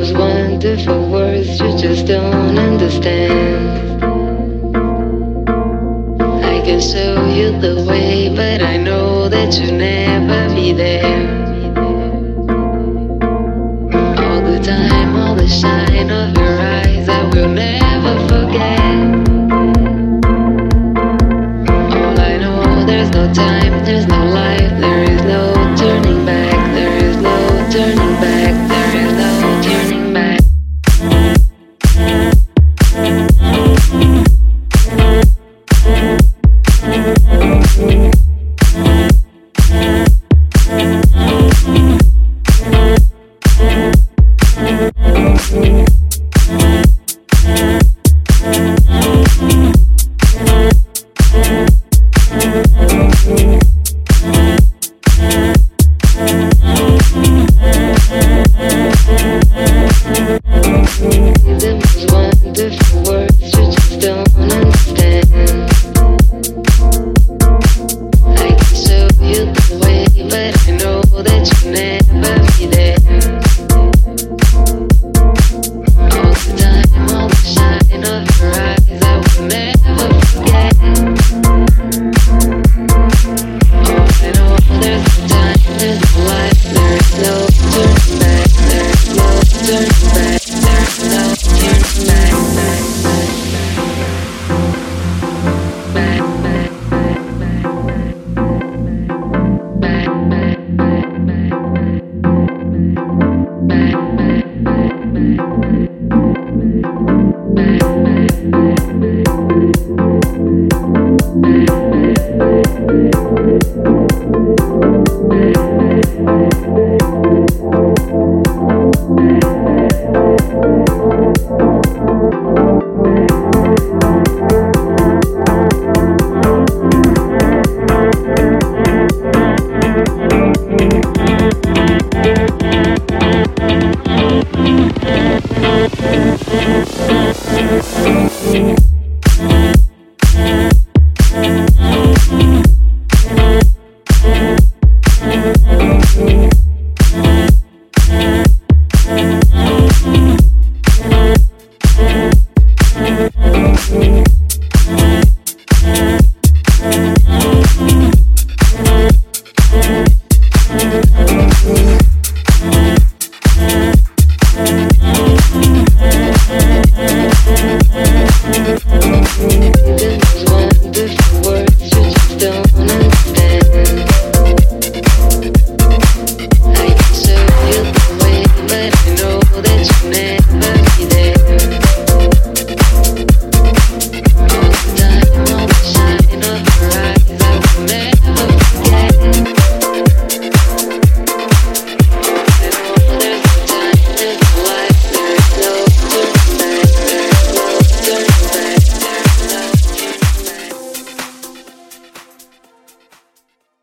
those wonderful words you just don't understand. I can show you the way, but I know that you'll never be there. All the time, all the shine of your eyes, I will never forget. All I know, there's no time, there's no